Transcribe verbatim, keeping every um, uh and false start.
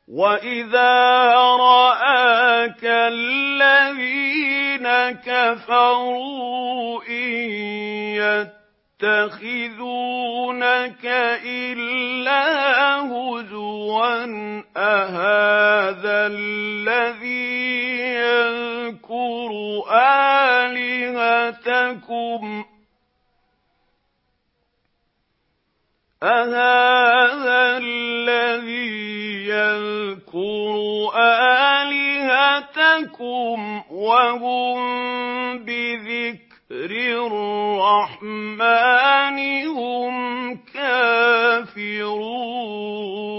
وَإِذَا رَآكَ الَّذِينَ كَفَرُوا إِن يَتَّخِذُونَكَ إِلَّا هُزُوًا أَهَٰذَا الَّذِي يَذْكُرُ آلِهَتَكُمْ أَهَٰذَا الَّذِي يَذْكُرُ آلِهَتَكُمْ وَهُم بِذِكْرِ الرَّحْمَٰنِ هُمْ كَافِرُونَ